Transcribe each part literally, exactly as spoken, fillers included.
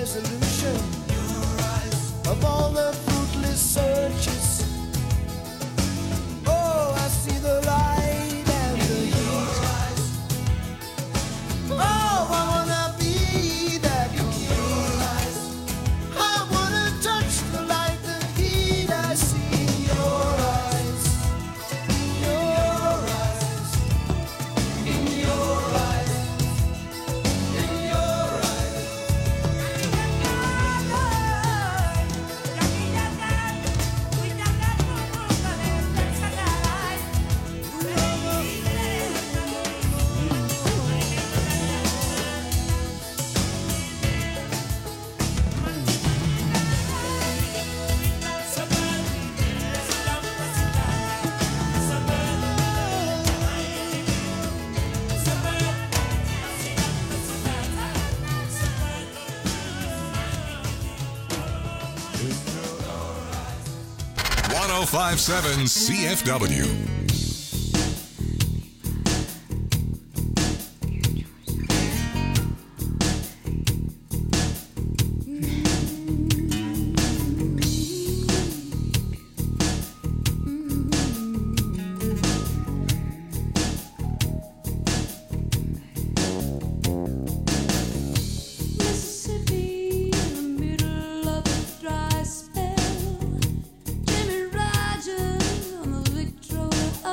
resolution of all the fruitless searches. Oh, I see the light and the heat. Oh, I wanna be that complete. I wanna touch the light, the heat I see in your eyes. In your eyes. In your eyes. In your eyes. one oh five point seven C F W. Mississippi, in the middle of a dry spell. Jimmy Rogers on the Victrola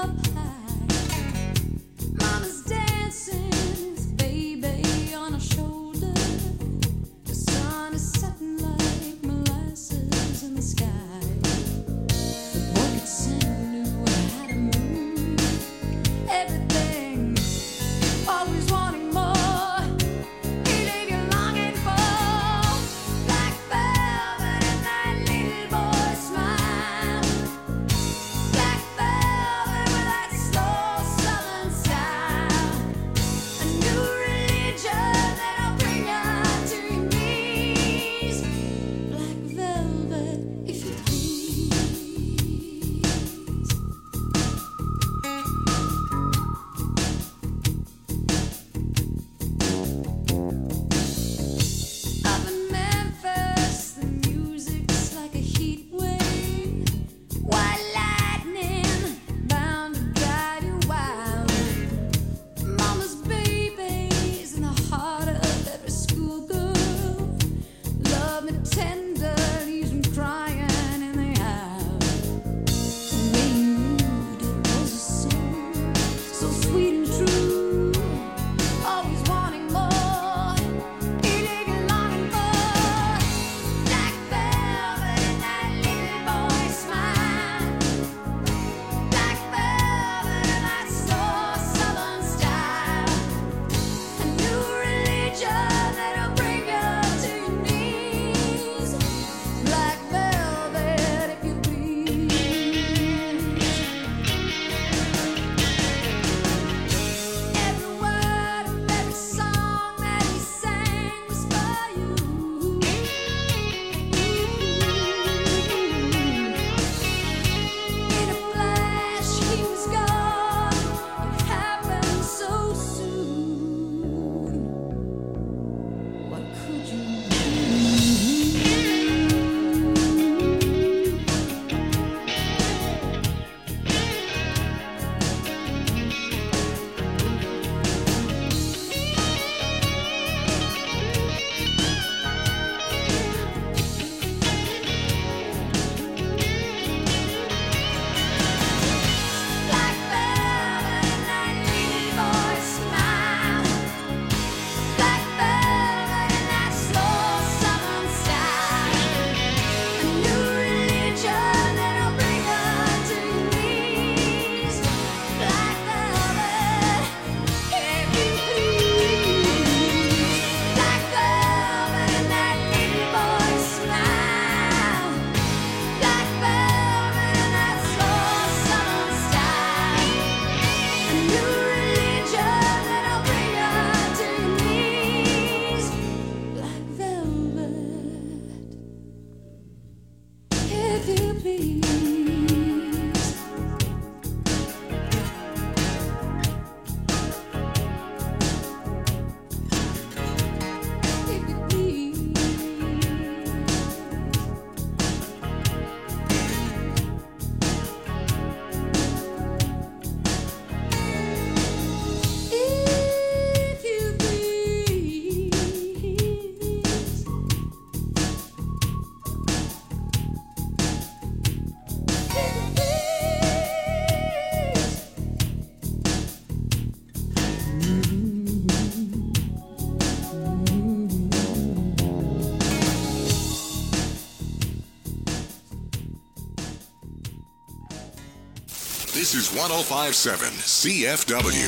This is one oh five point seven C F W.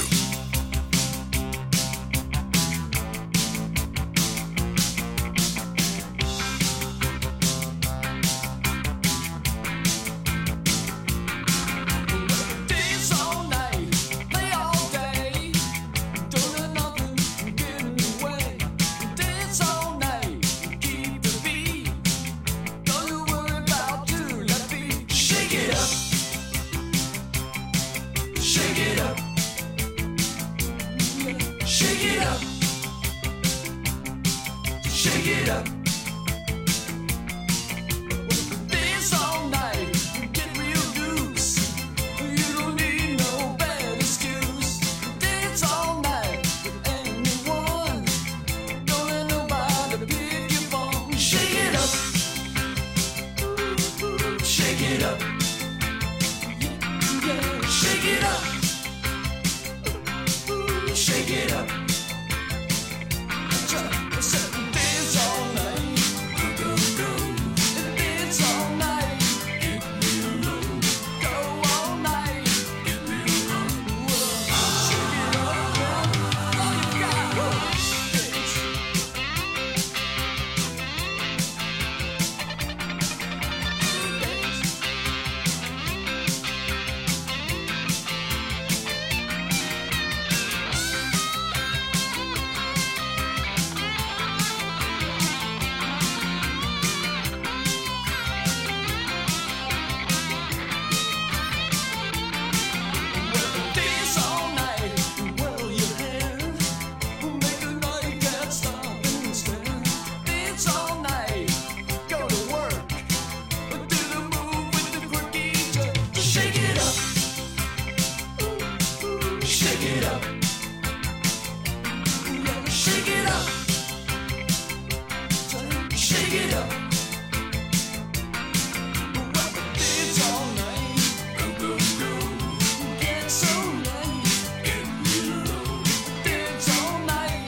Dance all night, play all day. Don't let nothing get in the way. Dance all night, keep the beat. Don't you worry about two left feet. Shake it up, shake it up, shake it up, shake it up. Dance all night, get real loose. You don't need no bad excuse. Dance all night with anyone. Don't let nobody pick your phone. Shake it up, shake it up, yeah, shake it up, shake it up. Dance all night, dance all night, go all night. Shake it up, yeah, all you got. Dance. Dance all night, whirl your hair. Make a night can't stop and stare. Dance all night, go to work. Do the move with the quirky jerk. Shake it up, shake it up, yeah, shake it up, shake it up. Dance all night, get so nice. Dance all night,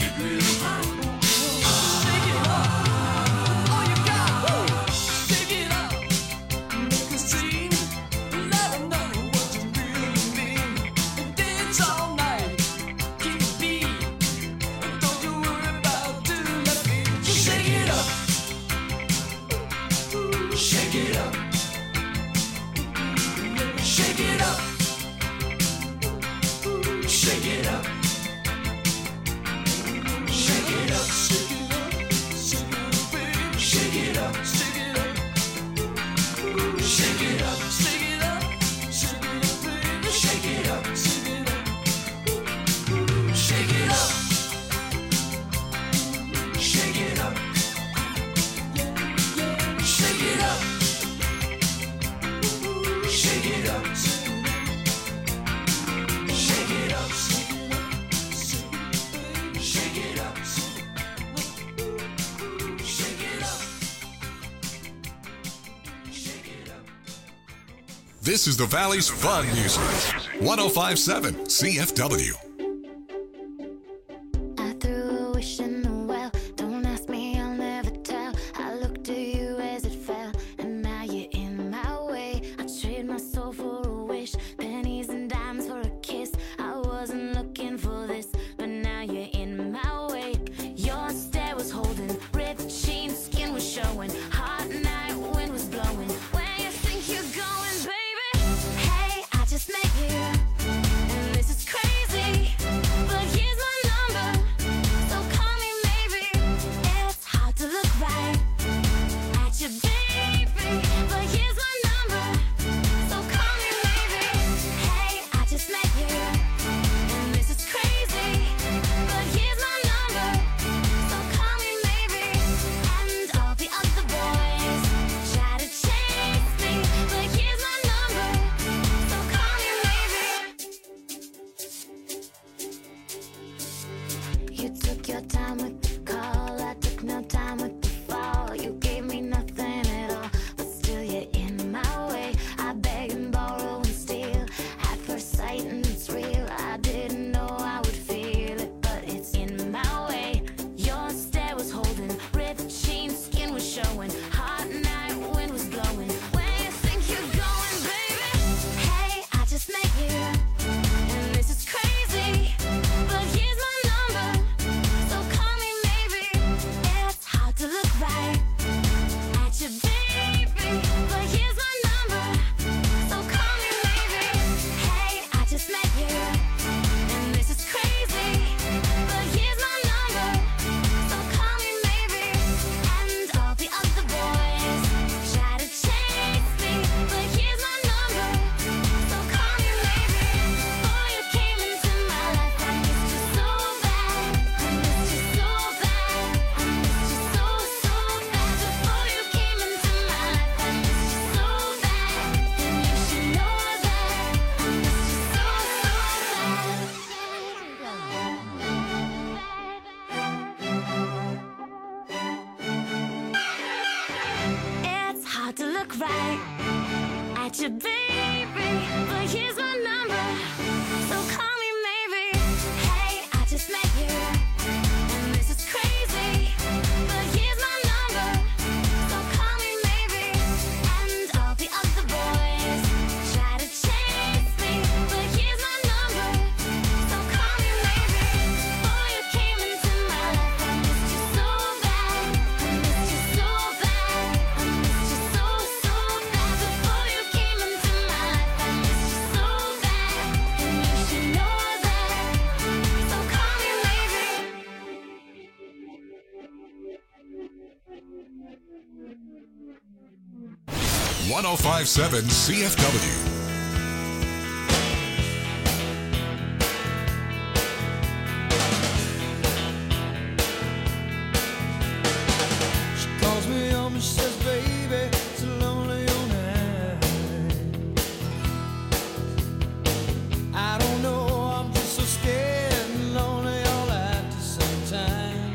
shake it up, all you got. Shake it up, make a scene, let 'em know what you really mean. Dance all night, keep the beat. Don't you worry about two left feet. Shake it up, shake it up, shake it up, shake it up, shake it up, shake it up, shake it up, shake it up, shake it up, shake it up, baby, shake it up, shake it up, shake it up, shake it up, shake it up, shake it up, shake it up, shake it up, shake it up, shake it up. This is the Valley's fun music. one oh five point seven C F W. I threw a wish in the well. Don't ask me, I'll never tell. I looked at you as it fell, and now you're in my way. I trade my soul for a wish, pennies and dimes for a kiss. I wasn't looking for this, but now you're in my way. Your stare was holding, ripped jeans, skin was showing. Hot night, wind was blowing. Where you think you're going, baby? Hey, I just met you, and this is crazy. cry at your baby, but here's my number, so call me maybe. Hey, I just met you, and this is crazy, but here's my number, so call me maybe. And all the other boys try to chase me, but here's my number, so call me maybe. Before you came into my life, I missed you so bad, I missed you so bad, I missed you so, so bad. Before you came into my life, I missed you so bad, and you should know that, so call me maybe. one oh five point seven C F W. She calls me home and says, baby, it's a lonely old night. I don't know, I'm just so scared and lonely all at the same time.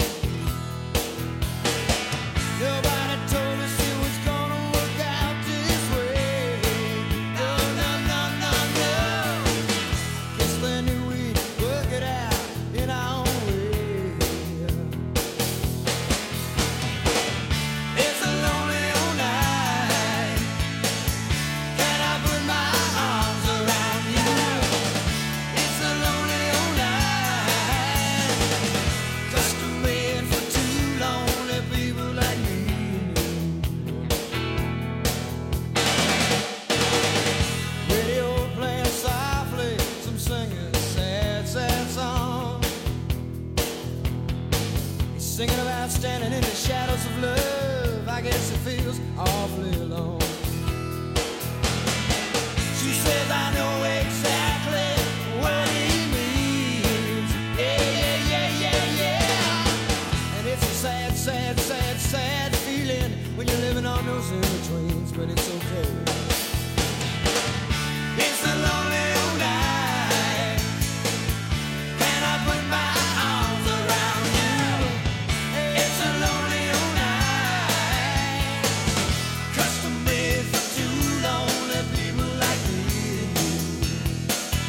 Nobody told us it was gonna work out this way. No, no, no, no, no. Guess they knew we'd work it out in our own way. It's a lonely old night. Can I put my arms around you? It's a lonely old night. Custom made for two lonely people like me and you. Radio playing softly, some singing sad, sad song. He's singing about standing in the shadows of love. I guess it feels awfully alone. She says I know exactly what he means. Yeah, yeah, yeah, yeah, yeah. And it's a sad, sad, sad, sad feeling when you're living on those in-betweens, but it's okay. It's a lonely old night. Can I put my arms around you? It's a lonely old night. Custom made for two lonely people like me and you.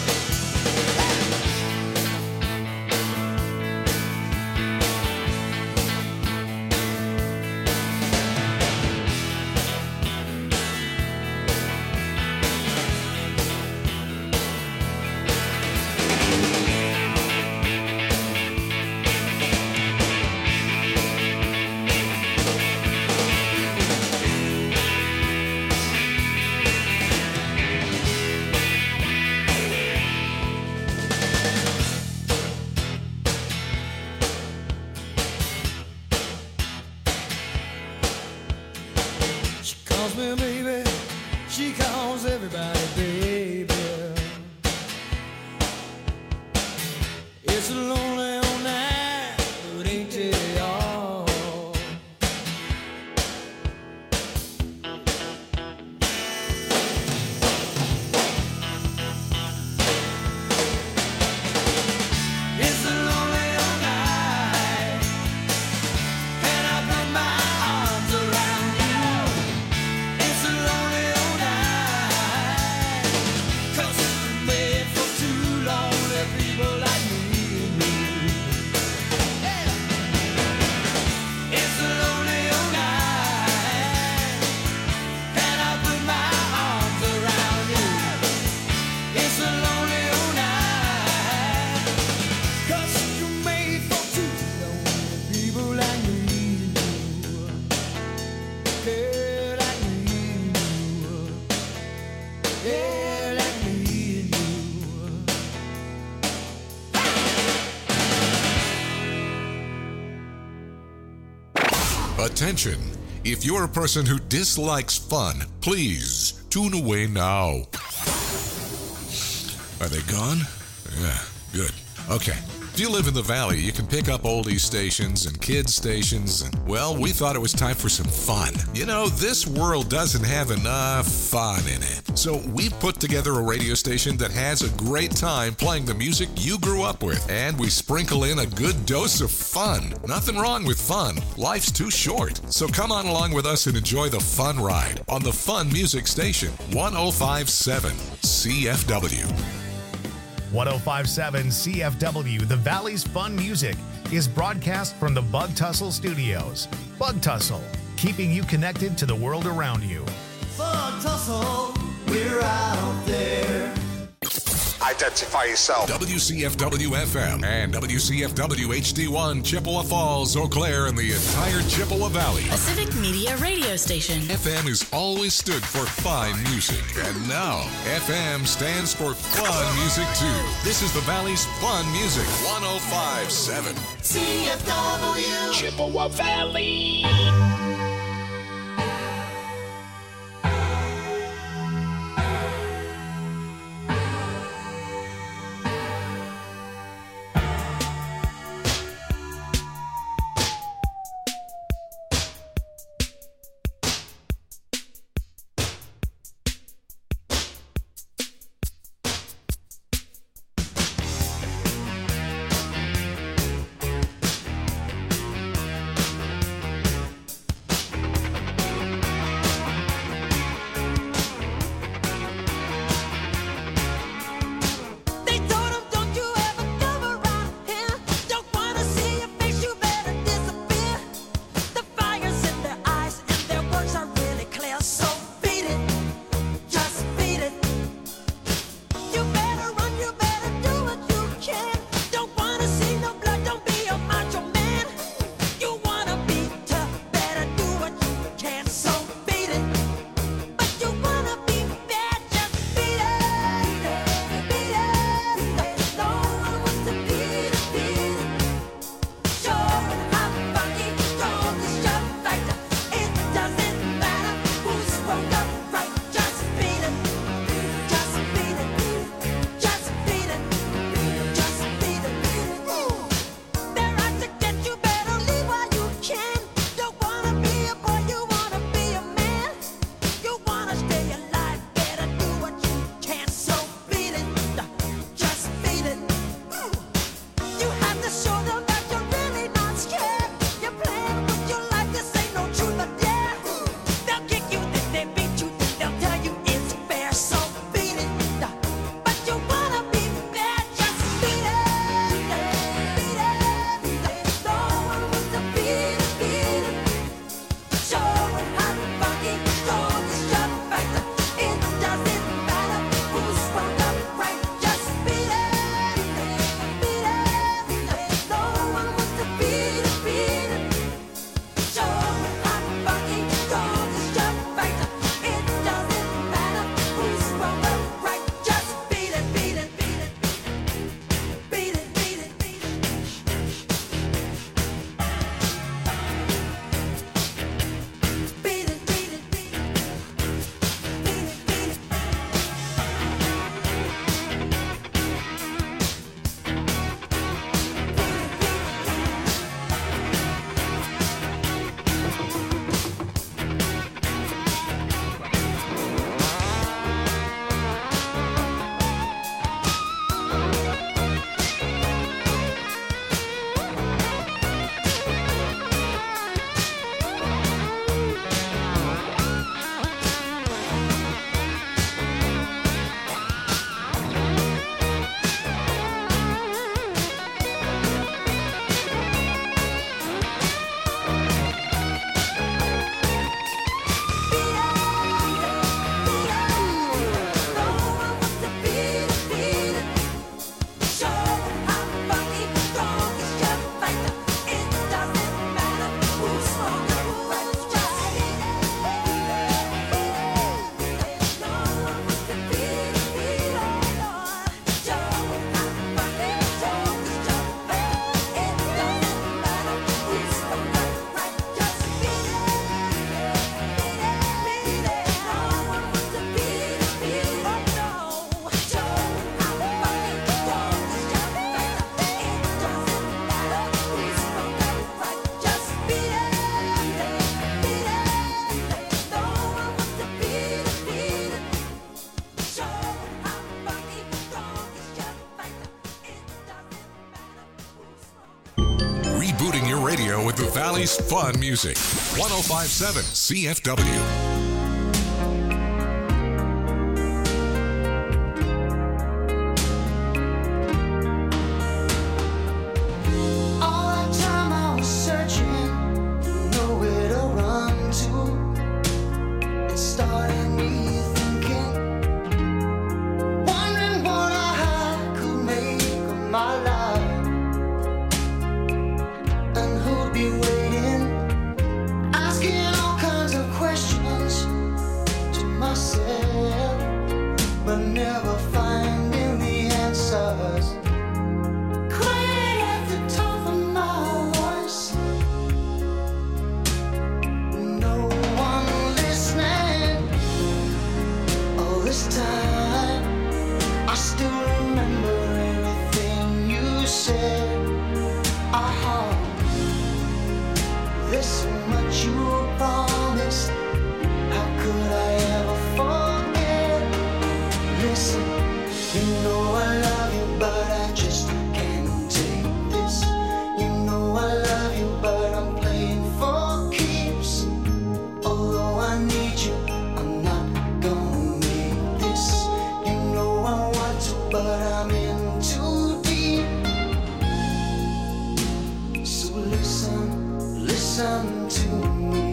She calls me baby, she calls everybody baby. It's a lonely old night, but ain't it all? It's a lonely old night. Can I put my arms around you? It's a lonely old night. 'Cause it's made for two lonely people like me and you. Yeah. It's a lonely old night. Can I put my arms around you? It's a lonely old night. 'Cause you're made for two lonely people like me and you. Yeah, like me and you. Yeah, like me and you. Attention! If you're a person who dislikes fun, please tune away now. Are they gone? Yeah, good. Okay. If you live in the Valley, you can pick up oldies stations and kids stations, and, well, we thought it was time for some fun. You know, this world doesn't have enough fun in it. So we've put together a radio station that has a great time playing the music you grew up with, and we sprinkle in a good dose of fun. Nothing wrong with fun. Life's too short. So come on along with us and enjoy the fun ride on the Fun Music Station, one oh five point seven C F W. one oh five point seven C F W, the Valley's Fun Music, is broadcast from the Bug Tussle Studios. Bug Tussle, keeping you connected to the world around you. Bug Tussle, we're out there. Identify yourself. W C F W F M and W C F W H D one, Chippewa Falls, Eau Claire, and the entire Chippewa Valley. A civic media radio station. F M has always stood for fine music, and now F M stands for fun music too. This is the Valley's Fun Music, one oh five point seven C F W. Chippewa Valley. Valley's fun music. one oh five point seven C F W. All that time I was searching, nowhere to run to. It started me thinking, wondering what I could make of my life, and who'd be waiting, asking all kinds of questions to myself, but never finding the answers. Quiet at the top of my voice, no one listening. All this time, I still remember everything you said. Ah, there's so much you promised. How could I ever forget? Listen, you know I love you, but I just can't take this. You know I love you, but I'm playing for keeps. Although I need you, I'm not gonna make this. You know I want to, but I'm in too deep. So listen, listen to me.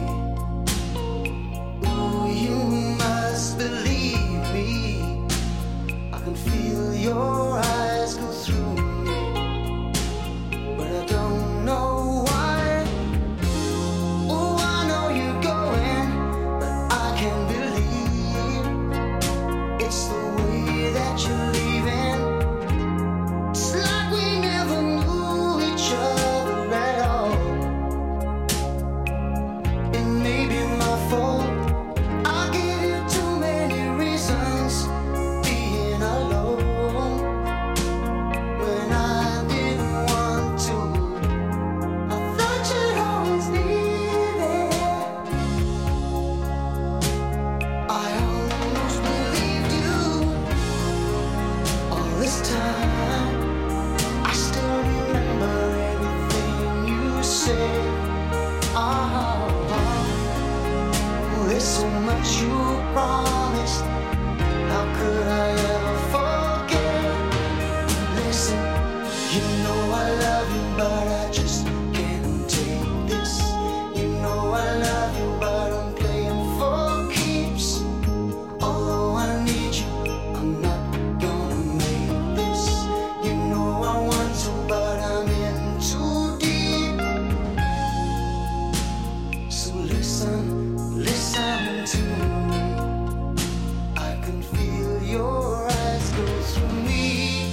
Ooh, you must believe me. I can feel your eyes go through me, but I don't know why. Oh, I know you're going, but I can't believe it's the way that you're leaving. It's like we never knew each other at all. It may be my fault. I gave you too many reasons being alone when I didn't want to. I thought you'd always be there. I almost believed you all this time. I still remember everything you said. Ah, there's so much you promised. How could I ever forget? Listen, you know I love you, but I just can't take this. You know I love you, but I'm playing for keeps. Although I need you, I'm not gonna make this. You know I want to, but I'm in too deep. So listen, listen to me. I can feel your eyes go through me.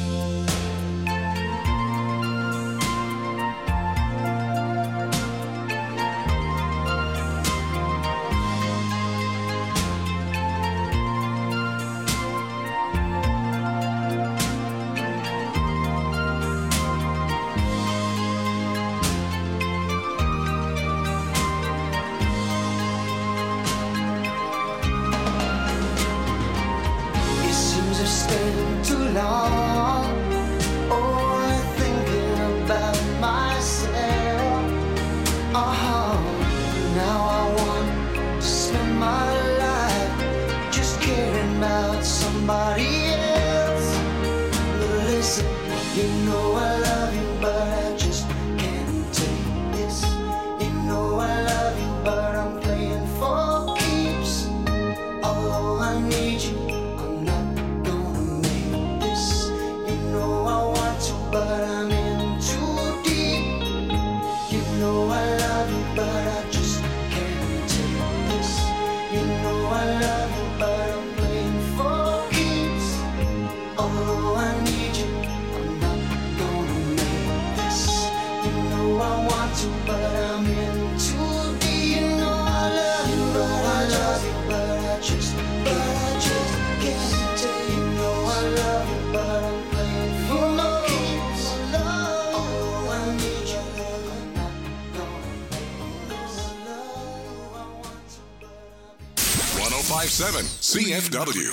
It seems I've stayed too long, only thinking about myself. Oh, now I want to spend my life just caring about somebody else. But listen, you know I love you, but I just can't take this. You know I love you, but I'm playing for keeps. Although I need you, I'm not gonna make this. You know I want to, but I'm in too deep. You know I love you, but I just can't take this. You know I love you, but I'm playing for keeps. Although I need you, I'm not gonna make this. You know I want to, but I'm in too deep. You know I love you, but I love you, but I just, but I just can't take. You know I love you, but I'm playing for keeps. Although I need you, I'm not gonna make this. I want to, but I'm one oh five point seven C F W.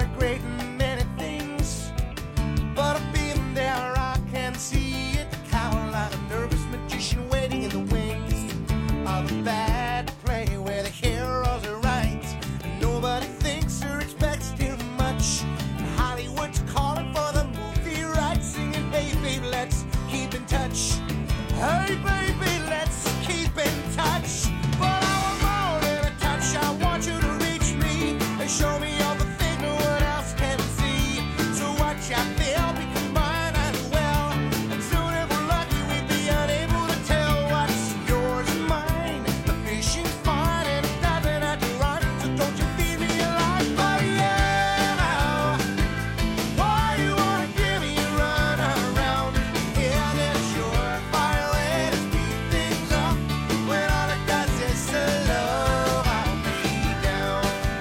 are great in many things, but I've been there, I can see it. Cower like a nervous magician waiting in the wings of a bad play where the heroes are right and nobody thinks or expects too much. Hollywood's calling for the movie rights, singing, hey baby, let's keep in touch. Hey baby, let's keep in touch. But I want more than a touch. I want you to reach me and show me all the things no one else can see. So watch out, they'll become mine as well. And soon if we're lucky, we'd be unable to tell what's yours and mine. The fishing's fine and it doesn't have to run, so don't you feed me alive. But yeah, why you wanna give me a run around? Yeah, that's your fire way to speed things up when all it does is slow me down.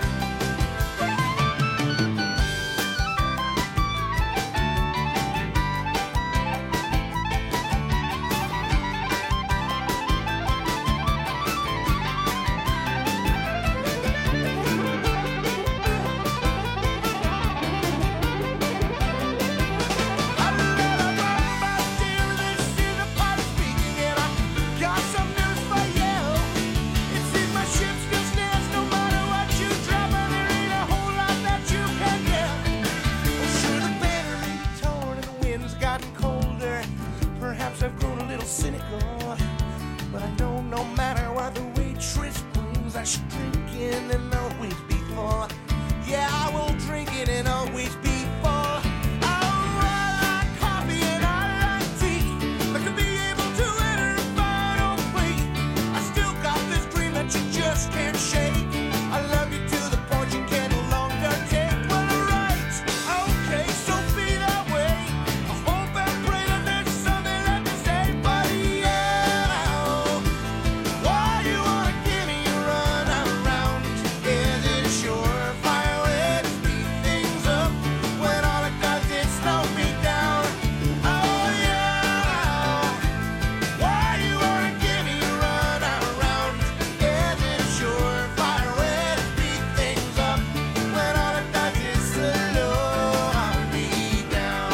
I've grown a little cynical, but I know no matter what the waitress brings, I should drink in and always be full. Yeah, I will drink it and always be full. I like coffee and I like tea. I could be able to enter a final plea. I still got this dream that you just can't shake. I love you to the point you can no longer take. Well, alright, okay, so be that way. I hope and pray that there's something left to say. But yeah, why you wanna give me a run around? Is it a surefire way to speed things up when all it does is slow me down? Oh yeah, why you wanna give me a run around? Is it a surefire way to speed things up when all it does is slow me down?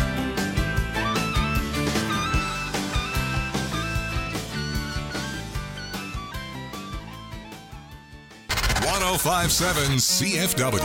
one oh five point seven C F W.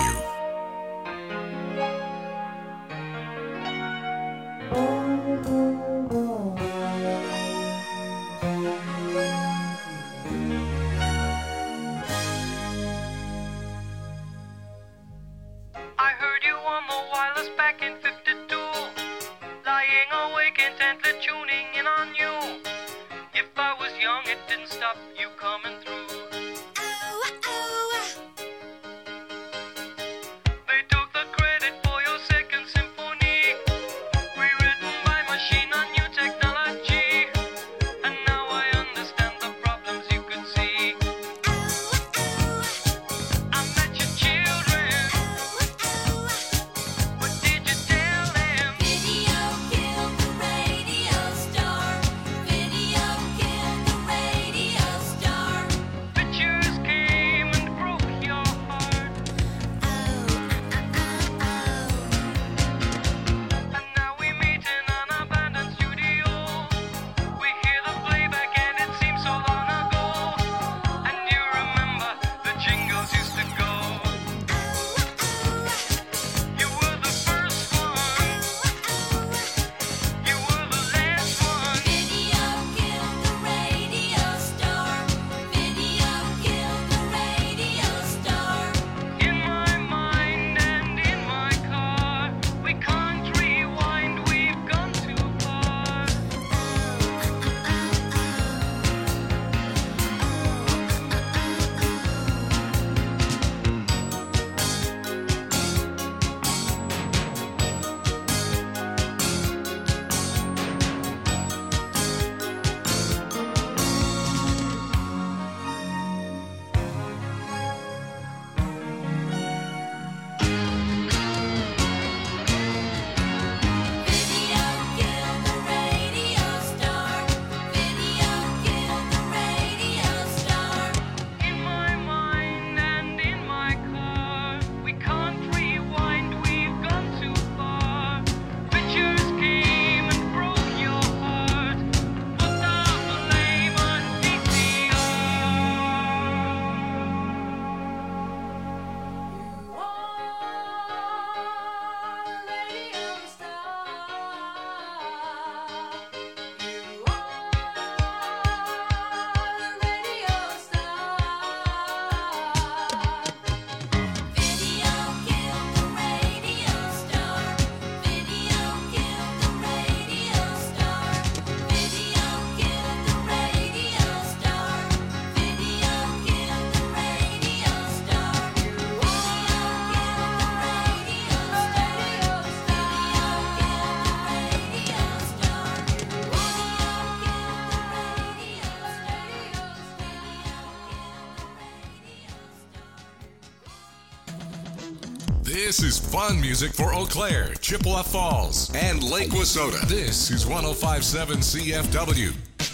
I heard you on the wireless back in fifty-two, lying awake intently tuning in on you. If I was young, it didn't stop you coming through. They took the credit for your second symphony, rewritten by machine on new technology. And now I understand the problems you could see. I met your children. What did you tell them? Video killed the radio star. Video killed the radio star. This is fun music for Eau Claire, Chippewa Falls, and Lake Wissota. This is one oh five point seven C F W.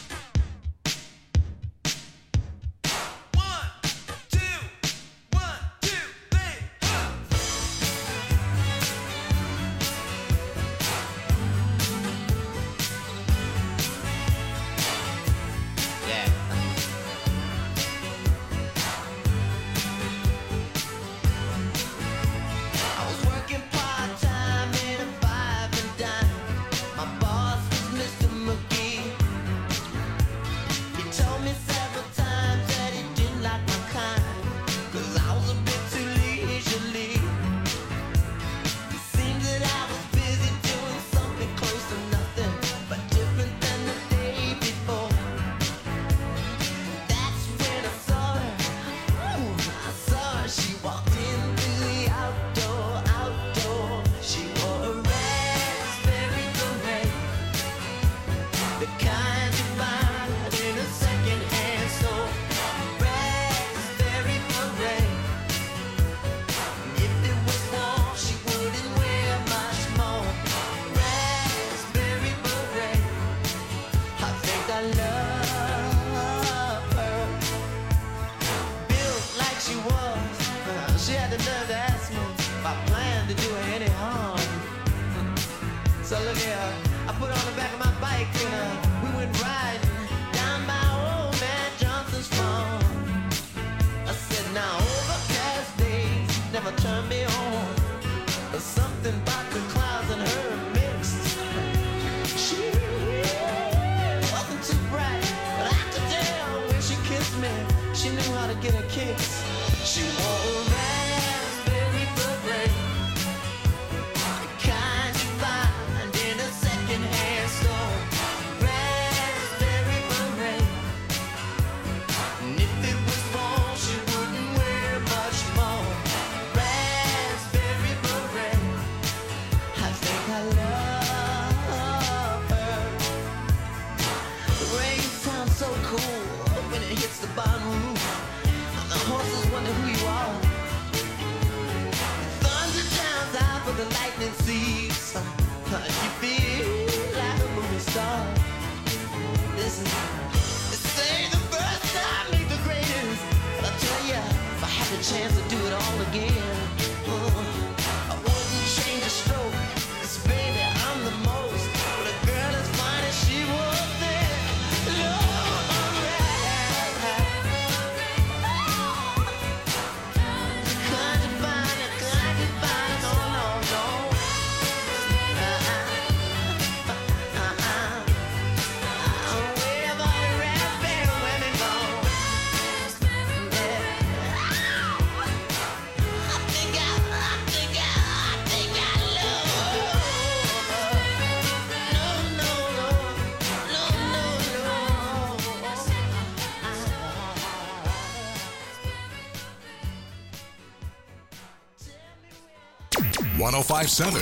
one oh five point seven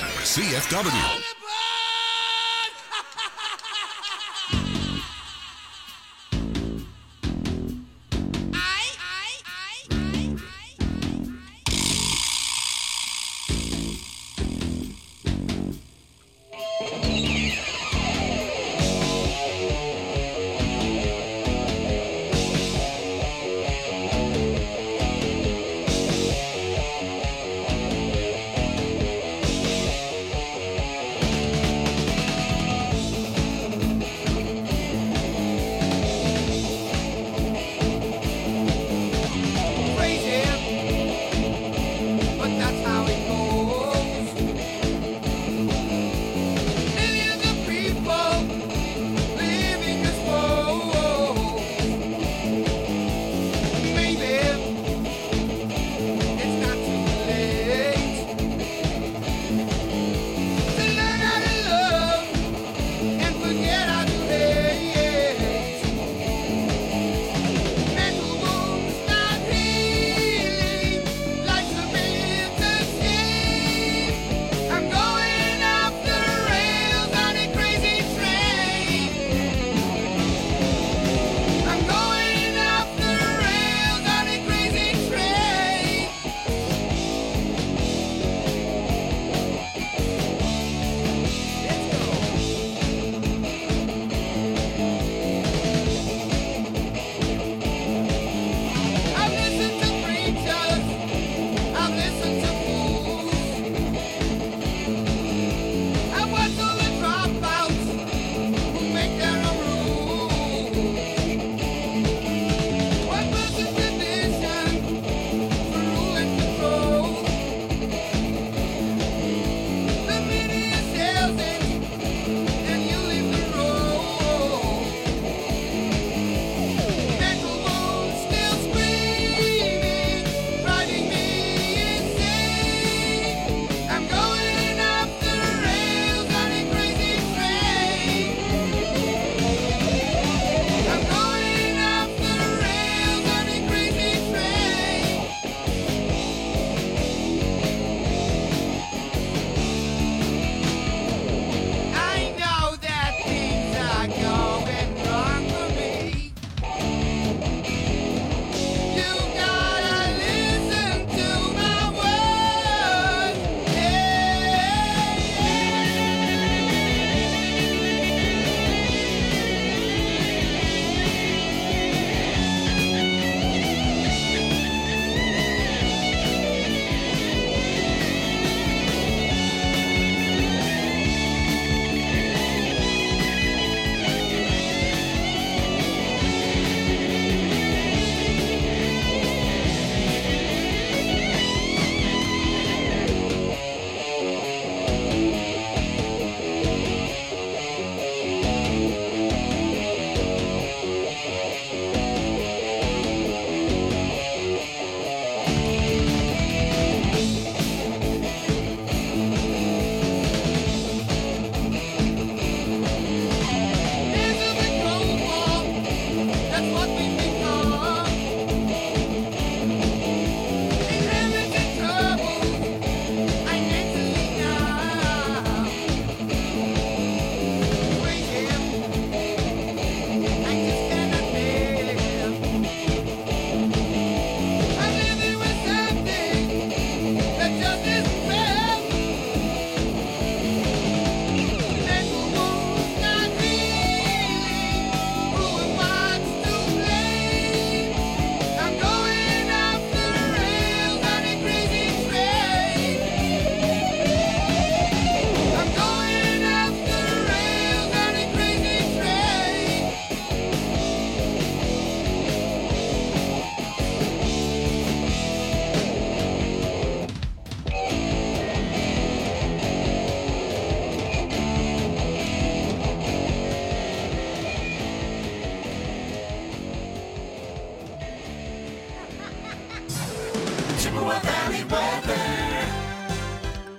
C F W.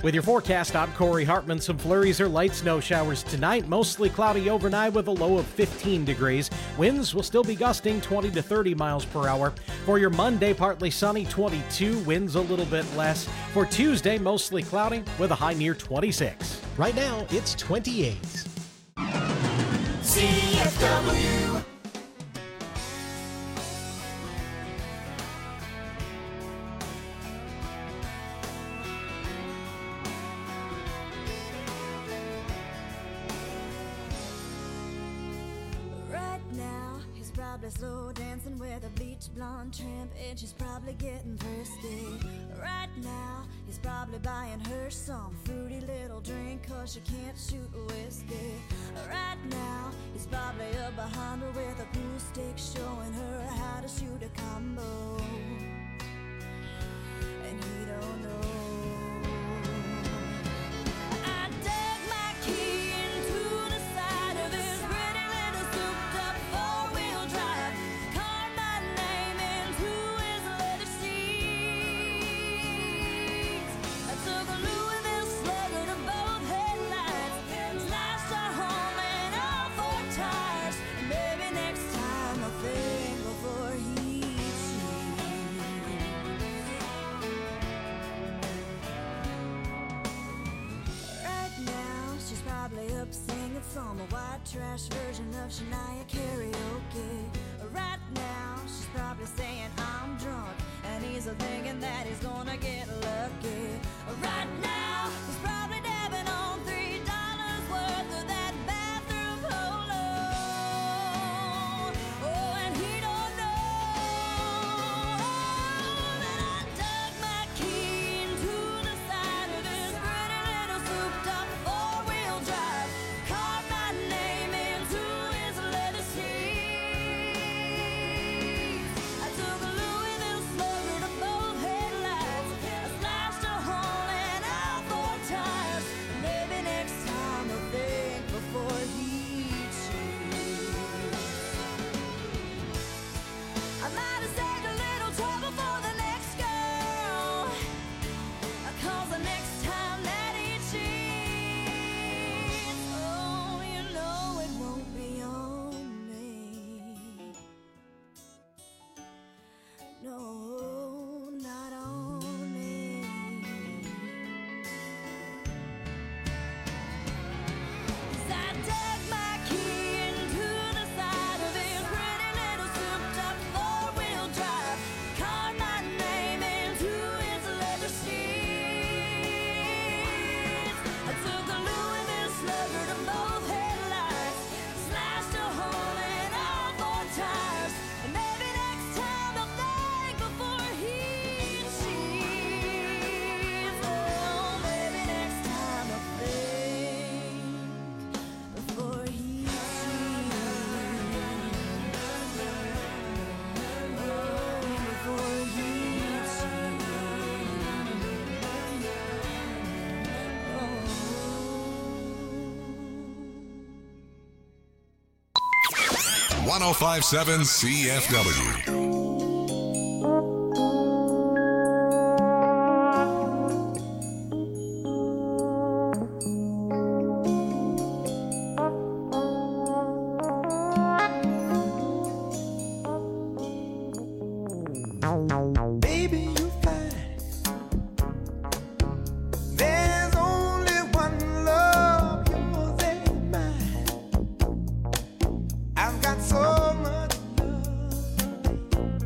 With your forecast, I'm Corey Hartman. Some flurries or light snow showers tonight. Mostly cloudy overnight with a low of fifteen degrees. Winds will still be gusting twenty to thirty miles per hour. For your Monday, partly sunny, twenty-two. Winds a little bit less. For Tuesday, mostly cloudy with a high near twenty-six. Right now, it's twenty-eight. C F W. Probably slow dancing with a bleach blonde tramp, and she's probably getting thirsty. Right now, he's probably buying her some fruity little drink, cause she can't shoot whiskey. Right now, he's probably up behind her with a pool stick, showing her how to shoot a combo. And he don't know. I dug my key into the side of his pretty little souped up four-wheel drive, carved my name into his leather seats. I took a Louisville Slugger to both headlights, slashed our home and all four tires. Maybe next time I'll think before he probably up singing some white trash version of Shania karaoke. Right now, she's probably saying I'm drunk, and he's thinking that he's gonna get lucky. Right now, he's probably dabbing on three dollars worth of that bathroom polo. Oh, and he don't know that I dug my key into the side of his pretty little souped up four-wheel drive, carved my name into his leather seats. I took a Louisville Slugger to both headlights, I slashed a hole in all four tires. Maybe next time I'll think before he cheats. I might have saved a little trouble for the next girl, cause the next time that he cheats, oh, you know it won't be on me. No, not on me. 'Cause I dug my key into the side of his pretty little souped up four-wheel drive, carved my name into his leather seats. I took a Louisville Slugger to both headlights, slashed a hole in all four tires. And maybe next time I'll think before he cheats. Oh, maybe next time I'll think before he cheats. Oh, before he one oh five point seven C F W. Baby, you fine. There's only one love, yours and mine. I've got so much love.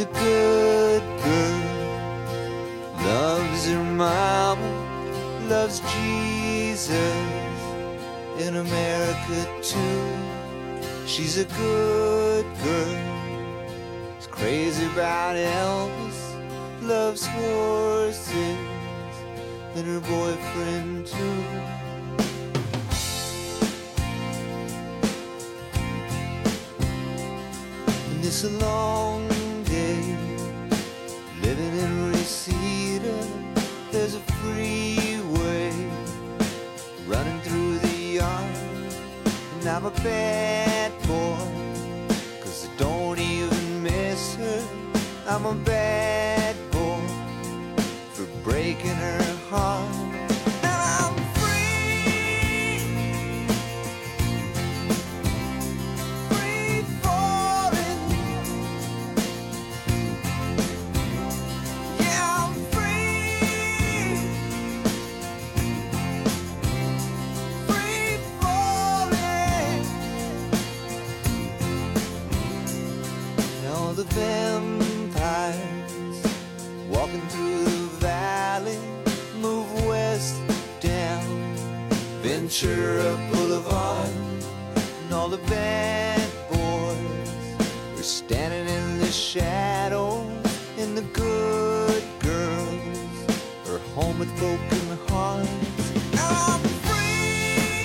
good girl. Loves her mama, loves Jesus, in America too. She's a good girl. She's crazy about Elvis, loves horses, and her boyfriend too. And it's a long day living in Reseda. There's a freeway running through the yard, and I'm a bad boy, 'cause I don't even miss her. I'm a bad boy for breaking her heart. And I'm free, free falling. Yeah, I'm free, free falling. And all the vampires walking through the valley move west down Ventura Boulevard, and all the bad boys are standing in the shadows, and the good girls are home with broken hearts. I'm free,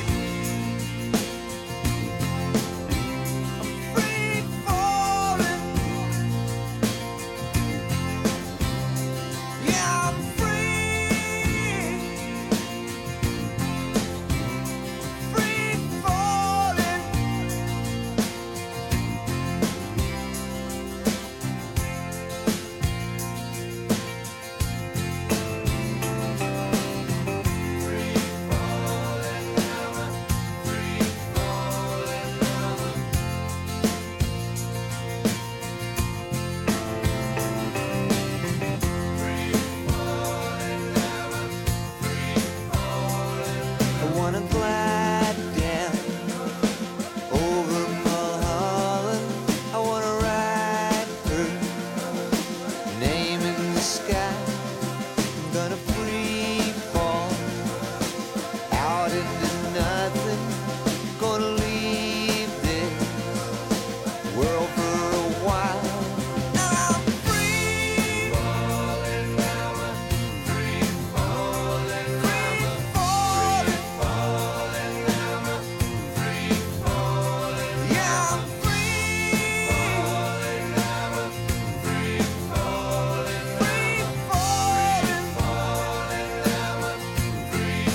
I'm free falling. Yeah, I'm free, free falling. I wanna glide down over Mulholland. I wanna write her name in the sky. I'm gonna free fall out into nothing. Gonna leave this world for a while. And I'm free, falling, free falling, free falling, free falling. Yeah, I'm free, falling, free falling, free falling, free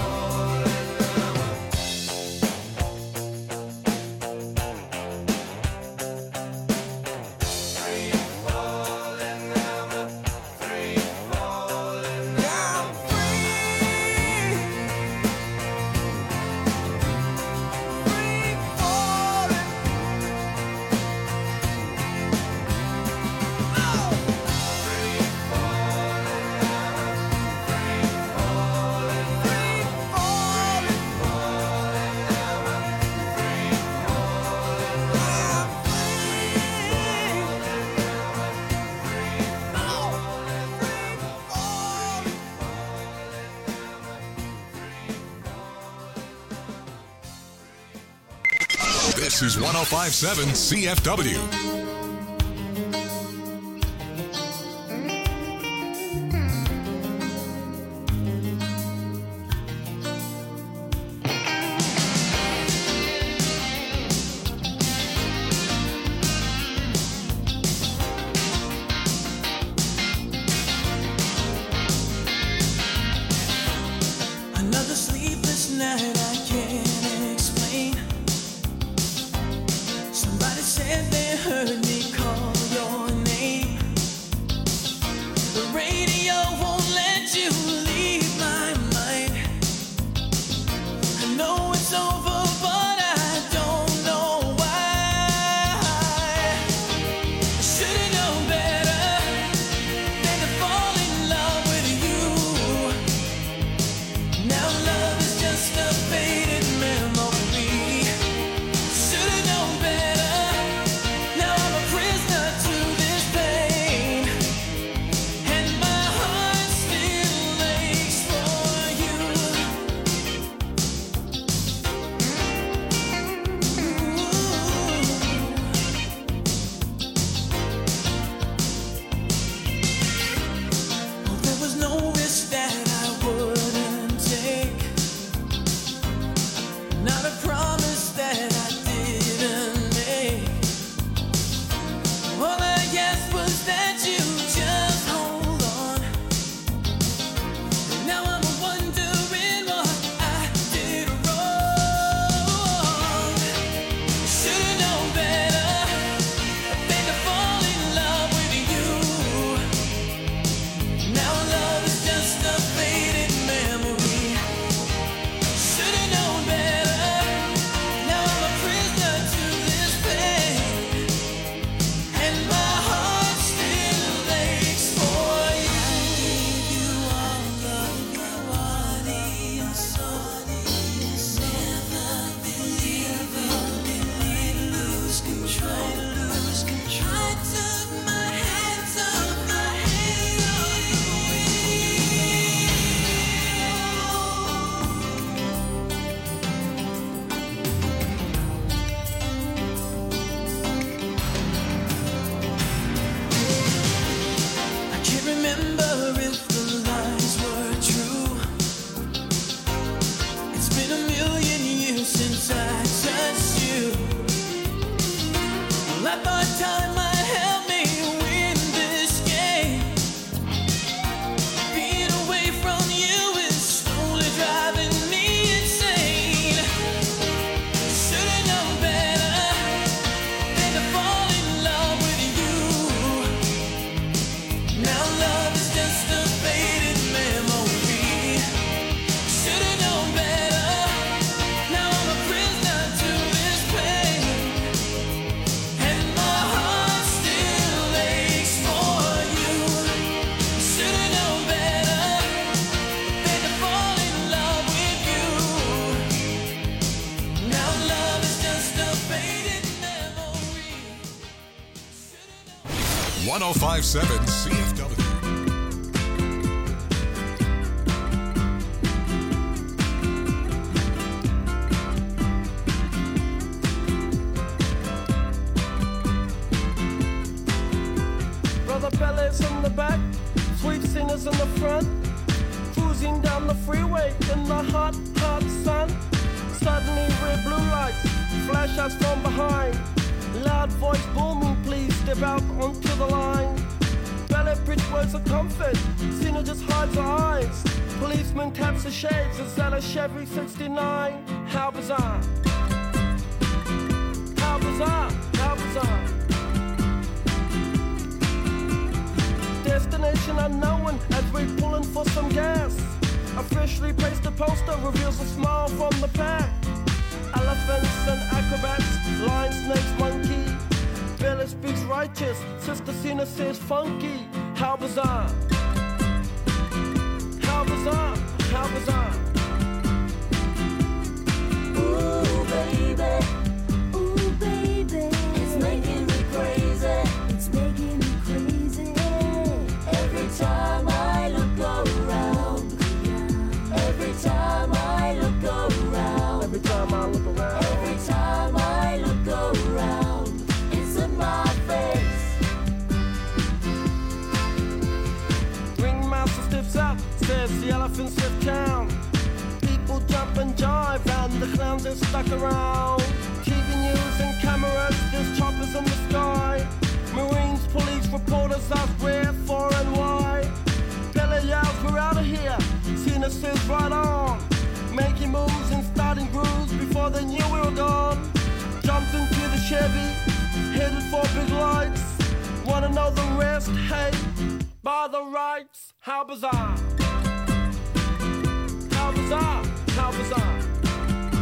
falling. Yeah, I'm free, free falling. This is one oh five point seven C F W. Another sleepless night I can't explain. Somebody said they heard oh five point seven C F W. Brother Bellas in the back, sweet singers in the front, cruising down the freeway in the hot, hot sun. Suddenly red blue lights flash us from behind. Loud voice booming, please step out onto the line. Ballet bridge words of comfort, Cena just hides her eyes. Policeman taps the shades, is that a Chevy sixty-nine? How bizarre, how bizarre, how bizarre. Destination unknown as we pulling for some gas. A freshly pasted poster reveals a smile from the pack. Elephants and acrobats, lion, snakes, monkey. Bella speaks righteous, Sister Cena says funky. How bizarre, how bizarre, how bizarre. Ooh, baby, ooh, baby, it's making me crazy, it's making me crazy. Every time I look around, every time I look around, every time I look around, every time I look around, it's in my face. Ringmaster stiffs up, says the elephants have town. People jump and jive and the clowns are stuck around. T V news and cameras, there's choppers in the sky. Marines, police, reporters ask where, for and why. Bella yells, we're out of here. Cena says right on. Making moves and starting grooves before they knew we were gone. Jumped into the Chevy, headed for big lights. Wanna know the rest? Hey, by the rights, how bizarre.